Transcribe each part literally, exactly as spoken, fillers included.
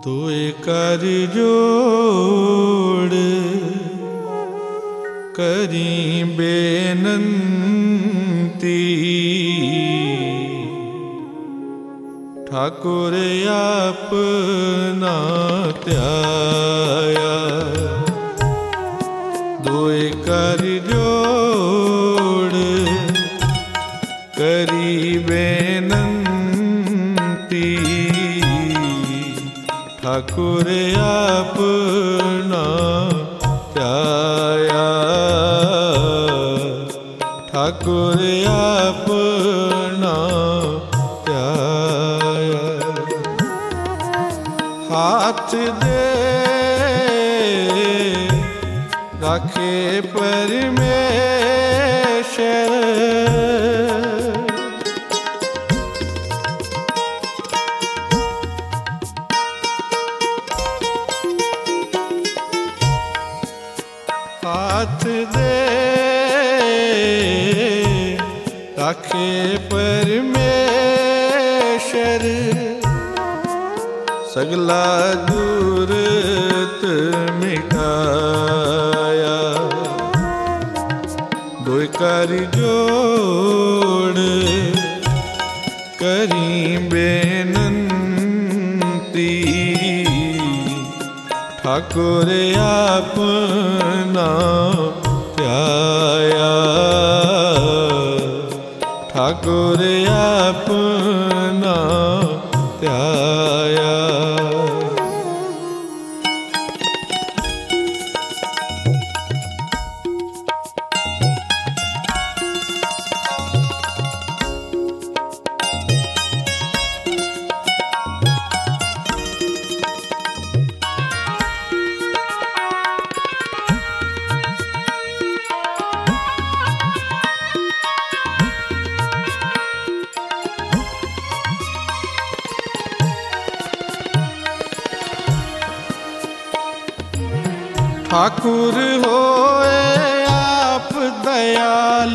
तोय कर जोड़ करी बेनंती, ठाकुर अपना त्याया। दोय कर जोड़ करी बेनंती, ठाकुर अपना त्याया। ठाकुर अपना त्याया। हाथ दे राखे परमेश्वर, हाथ दे राखे परमेश्वर, सगला दूरत मिटाया। दोय कर जोड़ करी बेनंती, ठाकुर अपना त्याया। ठाकुर अपना त्याया। ठाकुर होए आप दयाल,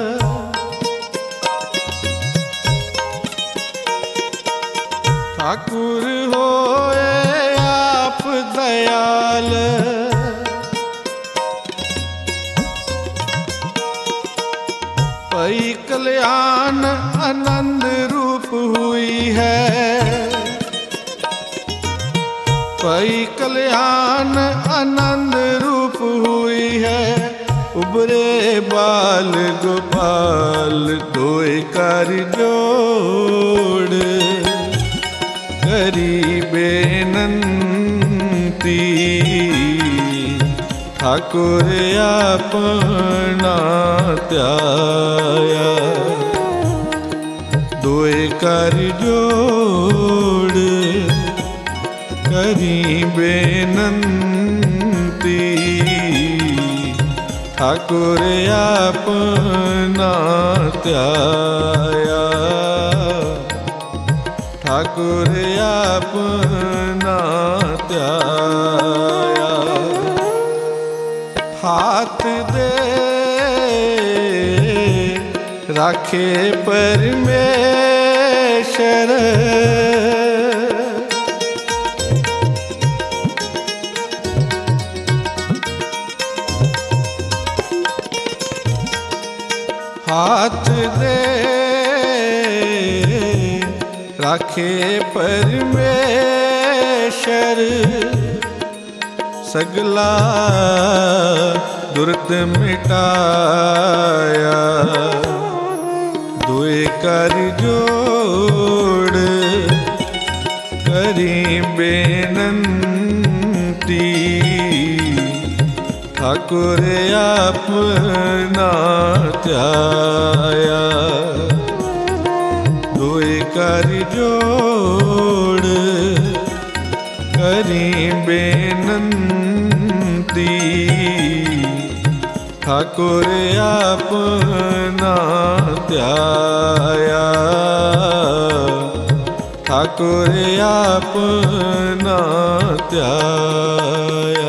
ठाकुर होए आप दयाल। पई कल्याण आनंद रूप हुई है, पई कल्याण आनंद रूप हुई है। उबरे बाल गोपाल दोय कर जोड़ करी बेनंती, ठाकुर अपना त्याया। दोय कर जोड़ करी बेनंती, ठाकुर अपना त्याया। ठाकुर अपना त्याया। हाथ दे राखे परमेश्वर, हाथ दे राखे परमेश्वर, सगला दुर्द मिटाया। दोय कर जोड़ करी बेनंती, ठाकुर अपना त्याया। दोय कर जोड़ करी बेनंती, ठाकुर अपना त्याया। ठाकुर अपना त्याया।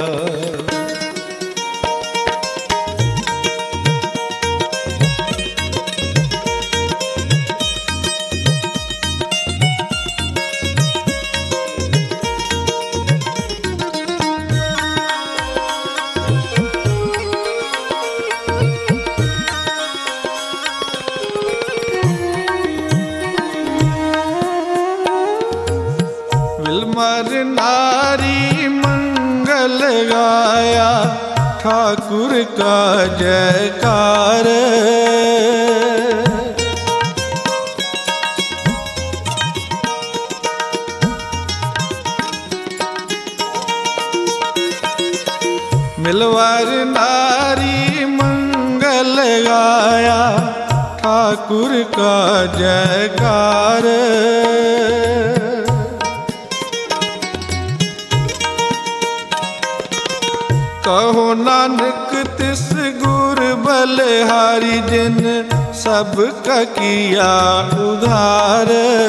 ठाकुर का जयकार। मिलवार नारी मंगल गाया, ठाकुर का जयकार। कहो नानक तिस गुर बलिहारी, जिन सब का किया उधार।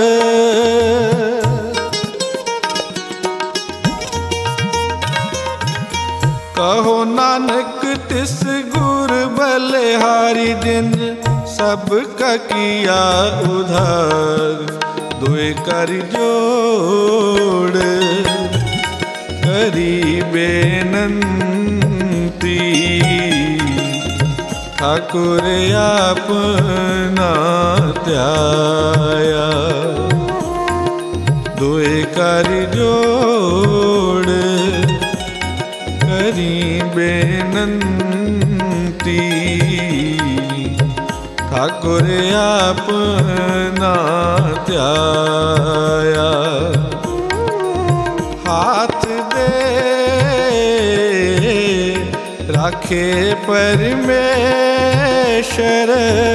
कहो नानक तिस गुर बलिहारी, जिन सब का किया उधार। दुए कर जोड़ करी बेनंती, ठाकुर अपना त्याया। दुए कर जोड़ करी बेनंती, ठाकुर अपना त्याया। हाथ दे राखे परमेश्वर,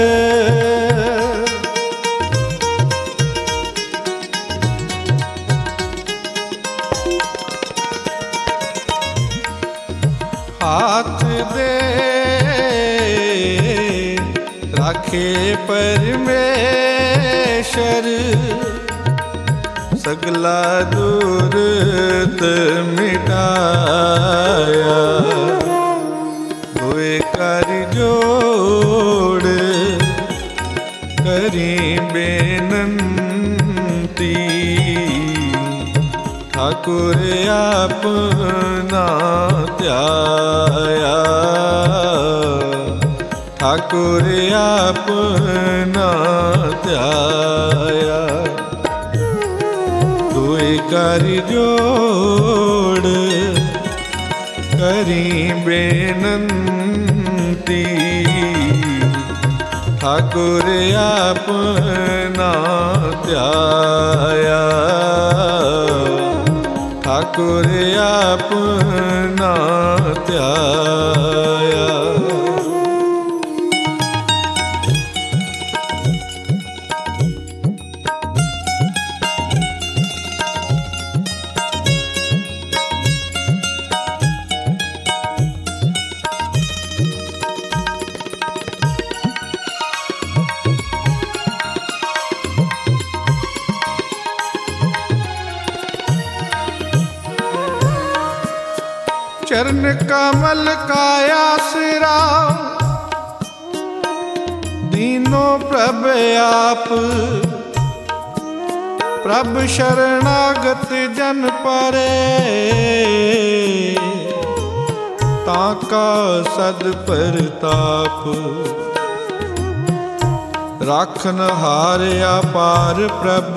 हाथ दे राखे परमेश्वर। सगला दुर्त मिटाया, हुए कर जोड़ करी बेनंती, ठाकुर अपना त्याया। ठाकुर अपना त्याया। दुए कर जोड़ करी बेनंती, ठाकुर अपना त्याया। ठाकुर अपना त्याया। चरण कमल का आसरा, दीनों प्रभ आप। प्रभ शरणागत जन परे, ताका सद परताप। राखन हार अपार प्रभ,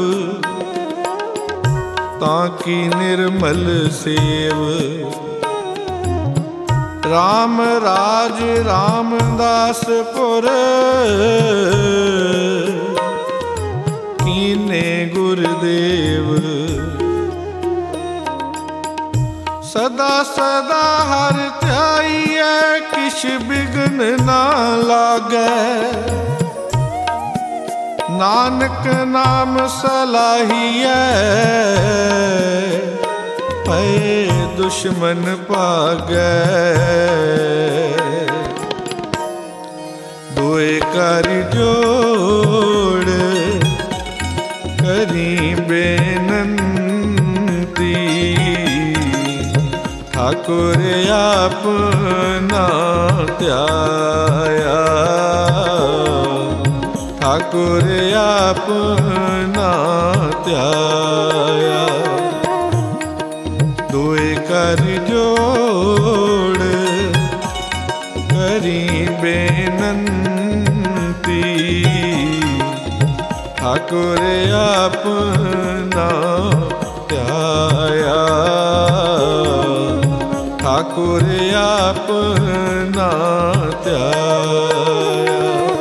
ताकी निर्मल सेव। राम राज रामदासपुर, कीने गुरुदेव। सदा सदा हर ध्याइयै, किश बिघ्न ना लागै। नानक नाम सलाहियै, भय दुश्मन भागै। दुए कर जोड़ करी बेनंती, ठाकुर अपना त्याया। ठाकुर अपना त्याया। दुए कर जोड़ करी बेनंती, ठाकुर अपना त्याया। ठाकुर ठाकुर अपना त्याया।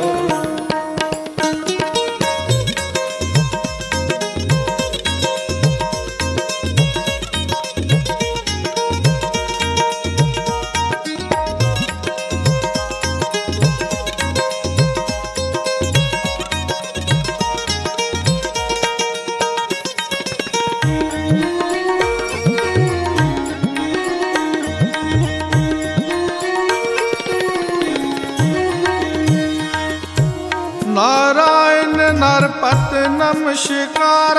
नारायण नरपत नमस्कार,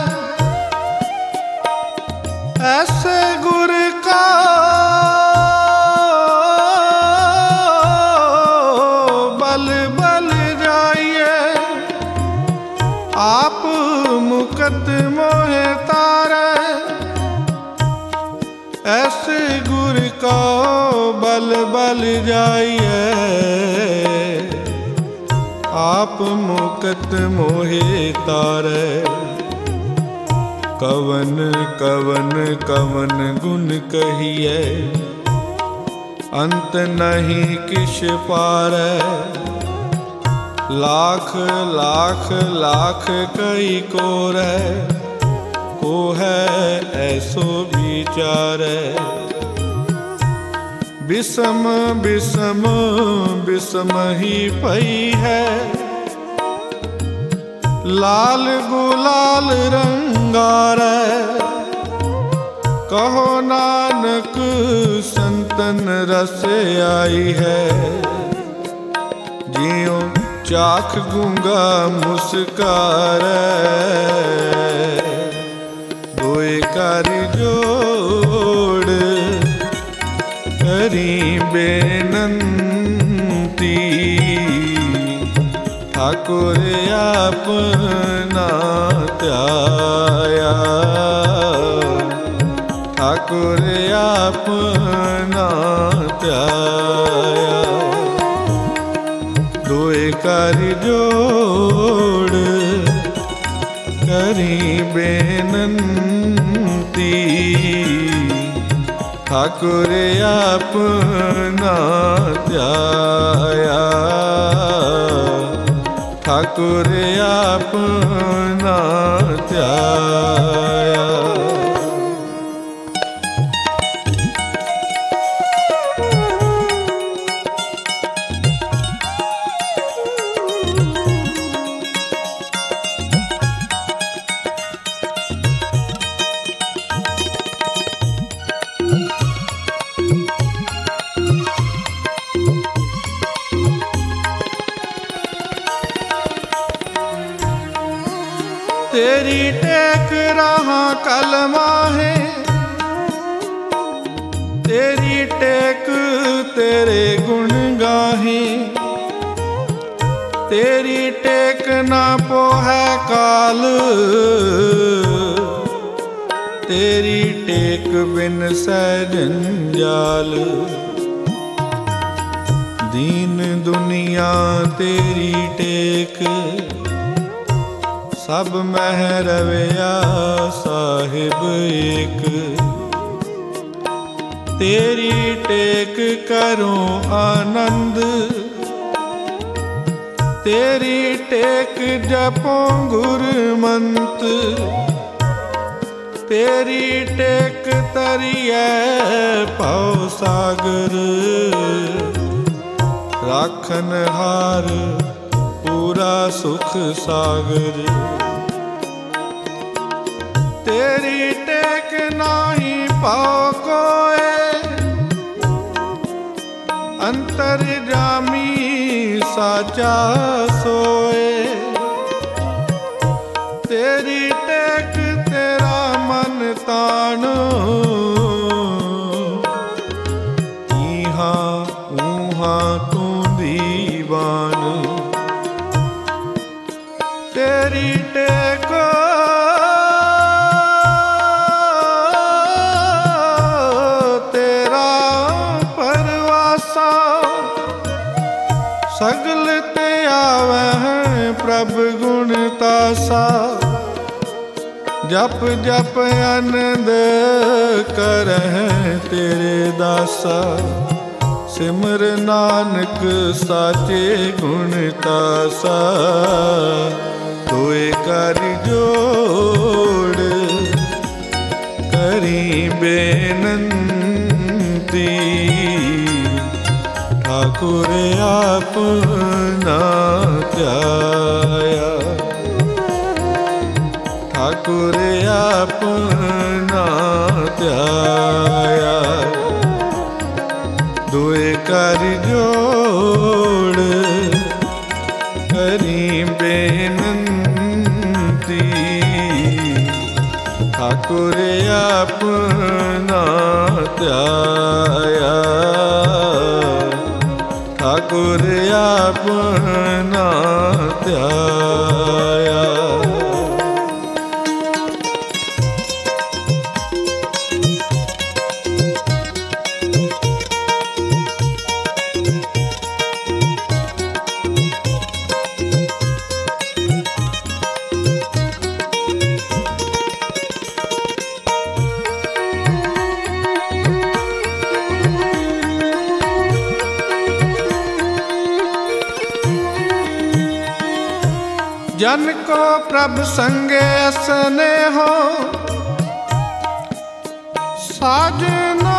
ऐसे गुर का बल बल जाइए, आप मुकत मोहे तारे। ऐसे गुर का बल बल जाइए, आप मुकत मोहे तारे। कवन कवन कवन गुण कहिए, अंत नहीं किश पारै। लाख लाख लाख कई को रै, को है ऐसो विचारै। बिसम बिसम बिसम ही पई है, लाल गुलाल रंगारै। कहो नानक संतन रस आई है, जियो चाख गूंगा मुस्कारै। दोए कर जोड़ करी बेनंती, ठाकुर अपना त्याया। ठाकुर अपना त्याया। दोए कर जोड़ करी बेनंती, ठाकुर अपना त्याया। ठाकुर अपना त्याया। तेरी टेक रहा कलमा है, तेरी टेक तेरे गुण गाहे। तेरी टेक ना पोहै काल, तेरी टेक बिन सैजन जाल। दीन दुनिया तेरी टेक, सब मह रवैया साहिब एक। तेरी टेक करो आनंद, तेरी टेक जपो गुरमंत। तेरी टेक तरिए पाओ सागर, राखन हार पूरा सुख सागर। तेरी टेक नाही पाओ कोय, अंतर जामी साचा सोए। तेरी टेक तेरा मन तानो, इहाँ ऊहाँ तू दीवान। तेरी टेक तेरा परवासा, सगल ते आवे प्रभ गुण तासा। जप जप आनंद करह तेरे दासा, सिमर नानक साचे गुण तासा। तोए कर जोड़ करी बेनंती, ठाकुर आपना ध्याया। ठाकुर आपना ध्याया, दुए कर जोड़ करी बेनंती, ठाकुर आपना ध्याया। ठाकुर आपना ध्याया। जन को प्रभ संगे असने हो, साजना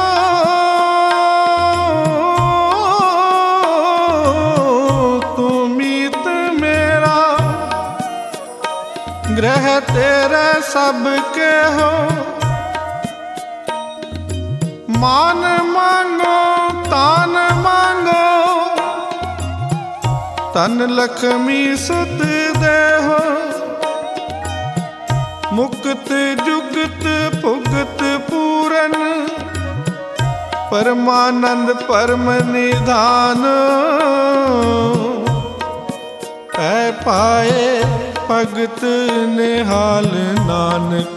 तू मीत मेरा, ग्रह तेरे सबके हो। मान मांगो तान मांगो, तन लक्ष्मी सुत देहो। मुक्त जुगत भुगत पूरन, परमानंद परम निधान। पै पाए भगत निहाल नानक,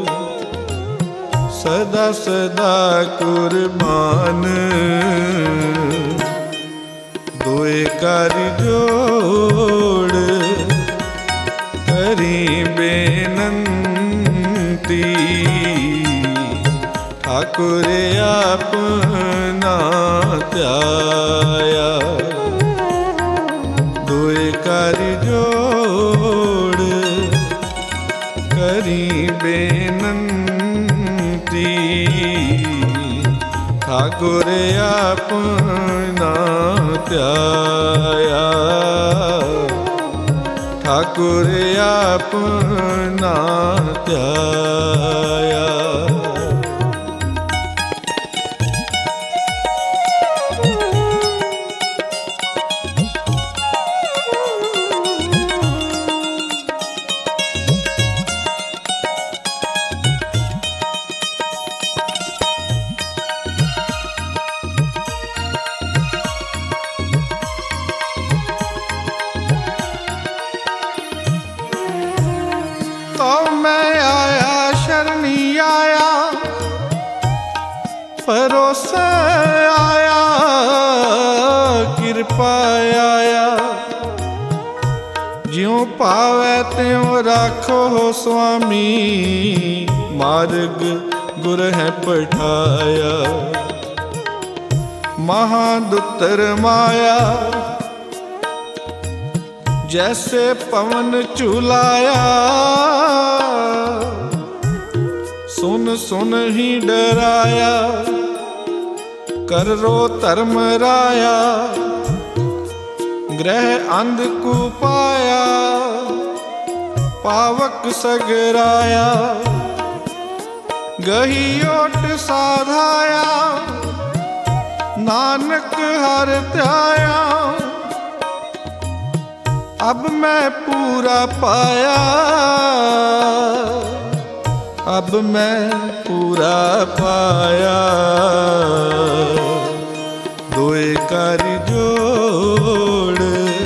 सदा सदा कुर्बान। दोए कर जोड़ करी बेनंती, ठाकुर आपना ध्याया। दोए कर जोड़ करी बेनंती, ठाकुर आपना ध्याया। ठाकुर आपना ध्याया। तो मैं आया शरणी आया, परोसे आया, कृपा आया। ज्यों पावै त्यों राखो हो स्वामी, मार्ग गुर है पठाया। महादुतर माया जैसे पवन चुलाया, सुन सुन ही डराया। कर रो धर्म राया, ग्रह अंध कुपाया। पावक सगराया, गही ओट साधाया। नानक हर ध्याया, अब मैं पूरा पाया। अब मैं पूरा पाया। दोए कर जोड़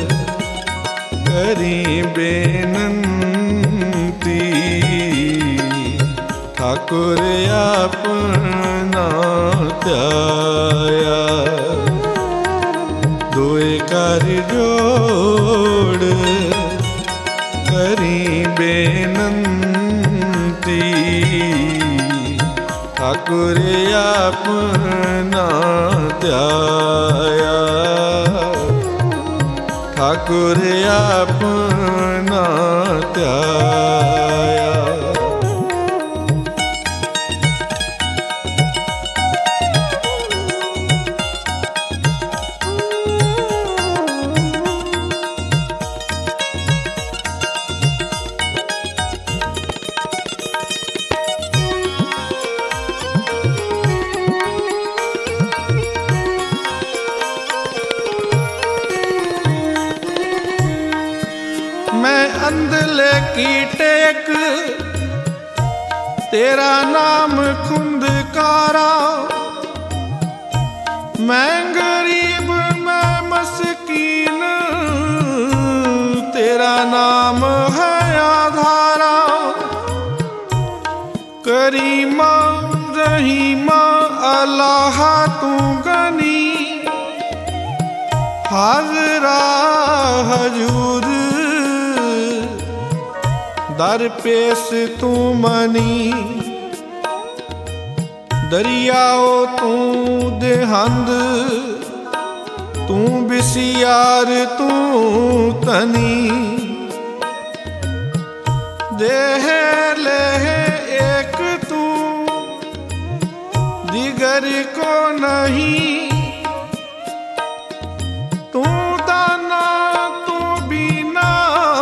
करी बेनंती, ठाकुर अपना ध्याया। दोए कर जोड़ करी बेनंती, ठाकुर अपना ध्याया, ठाकुर अपना ध्याया। मैं अंधले की टेक तेरा नाम खुंदकारा, मैं गरीब मैं मस्कीन तेरा नाम है आधारा। करीमा रहीमा अल्लाह तू गनी, हाजरा हजूर दर पेश तू मनी। दरियाओ तू देहंद तू बिसियार तू तनी। देह लेह एक तू दिगर को नहीं, तू दाना तू बीना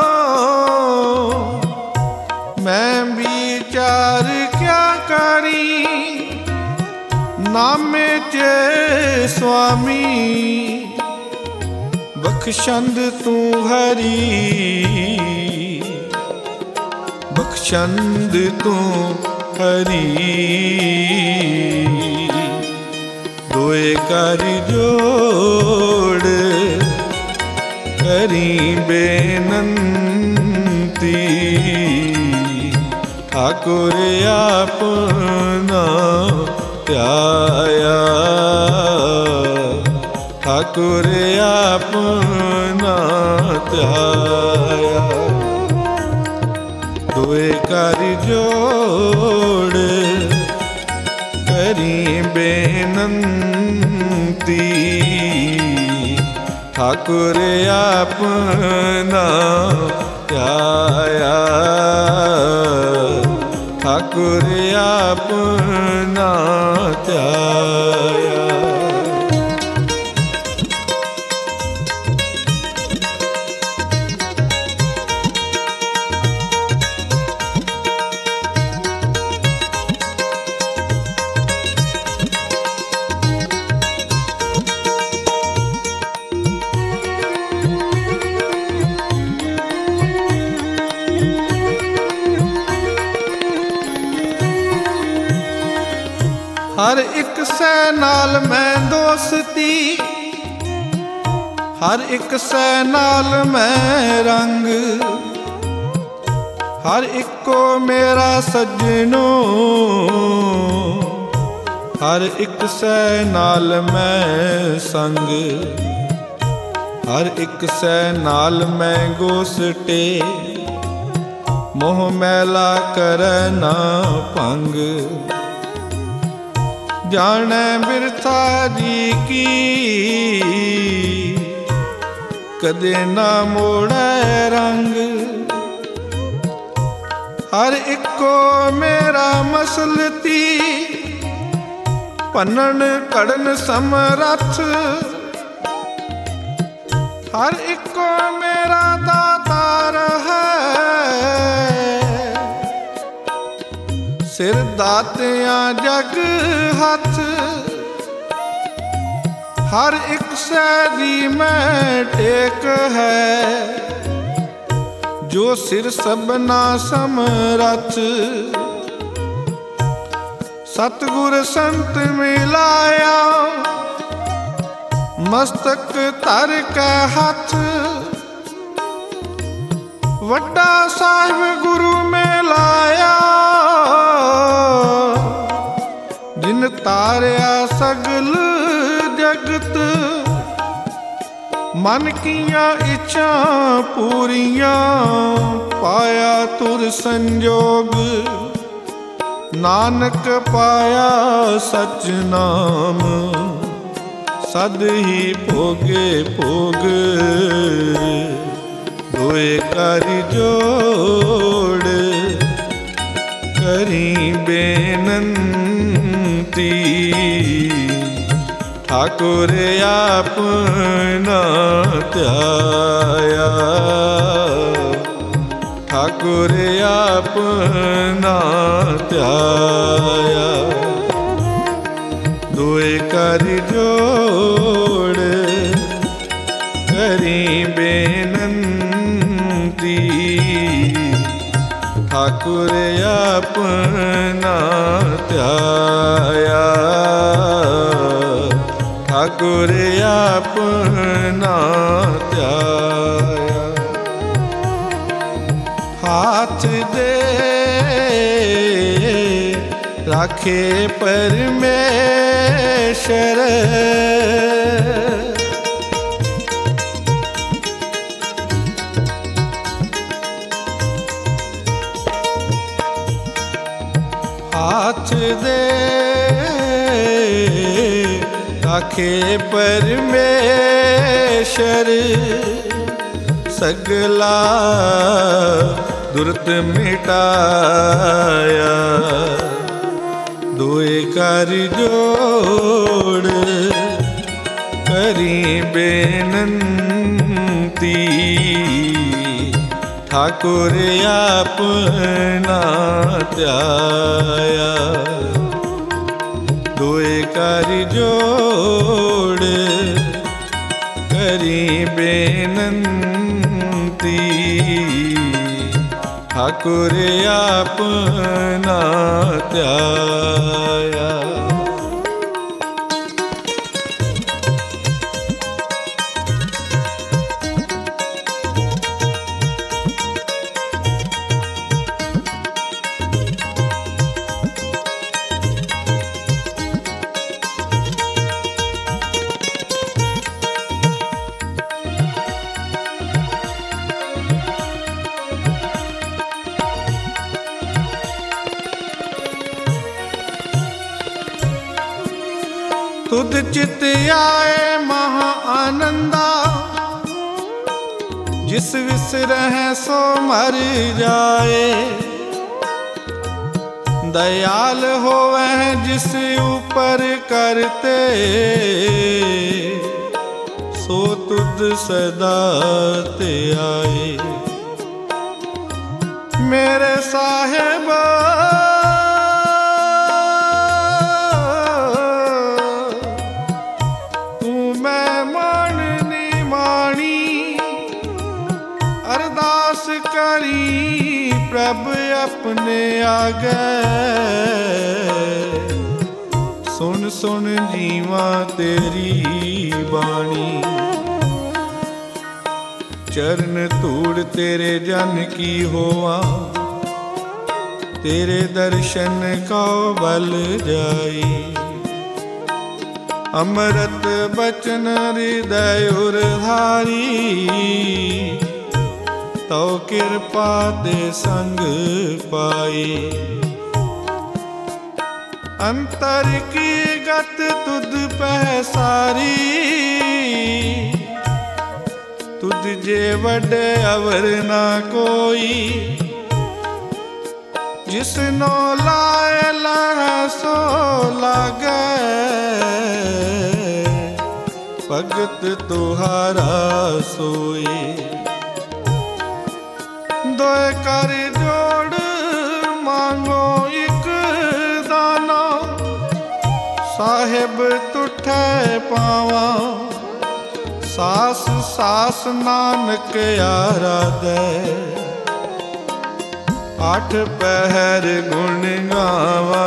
मैं विचार क्या करी। नामे चे स्वामी बख्शंद तू हरी, बख्शंद तू हरी। दोए कर जोड़ करी बेनंती, ठाकुर अपना ध्याया, ठाकुर अपना ध्याया। दोए कर जोड़ करी बेनंती, ठाकुर अपना ध्याया, ठाकुर अपना ध्याया। हर एक सै नाल मैं दोस्ती, हर एक सै नाल मैं रंग, हर एक को मेरा सज्जनो, हर एक सै नाल मैं संग, हर एक सै नाल मैं गोसटे, मोह मैला करना भंग। जाने बिरथा जी की कदे ना मोड़े रंग, हर एक को मेरा मसलती, पन्नन कड़न समरथ, हर एक को मेरा दातार है, सिर दातियां जग हथ, हर एक सैदी में टेक है, जो सिर सबना समरथ। सतगुर संत मिलाया मस्तक तर के हथ, वड्डा साहिब गुरु में लाया, जिन तारिया सगल जगत, मन किया इच्छा पूरियां, पाया तुर संजोग, नानक पाया सच नाम, सद ही भोगे भोग। दोए कर जोड़ करी बेनंती, ठाकुर आपना त्याया, ठाकुर आपना त्याया। दोए कर जोड़ करी बेनंती, ठाकुर आपना त्याया, ठाकुर आपना त्याया। हाथ दे राखे परमेश्वर, हाथ दे राखे परमेश्वर, सगला दुर्त मिटाया। दोए कर जोड़ करी बेनंती, ठाकुर आपना त्याया। दोए कर जोड़ करी बेनंती, ठाकुर आपना त्याया। तुध चित आए महा आनंदा, जिस विसरह सो मर जाए। दयाल होवह जिस ऊपर करते, सो तुध सदा ते आए। मेरे साहेब अरदास करी प्रभ अपने आगे। सुन सुन जीवा तेरी बाणी, चरण धूड़ तेरे जन की होवा। तेरे दर्शन का बल जाई, अमृत बचन हृदय उधारी। तो कृपा दे संग पाई, अंतर की गत तुध पह सारी। तुझ जे वडे अवर ना कोई, जिसनो लाए लह सो लागे। भगत तुहारा सोई, दोए कर जोड़ मांगो एक दाना। साहिब तुठे पावा, सास सास नानक आराधे। आठ पहर गुण गावा,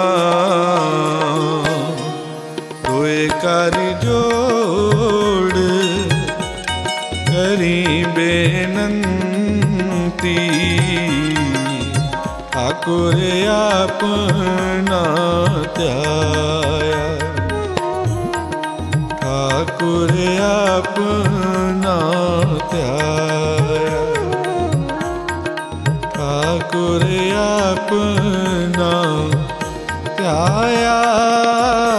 दोए कर जोड़ करी बेनंती। ठाकुर आपना त्याया, ठाकुर आपना त्याया, ठाकुर आपना ध्याया।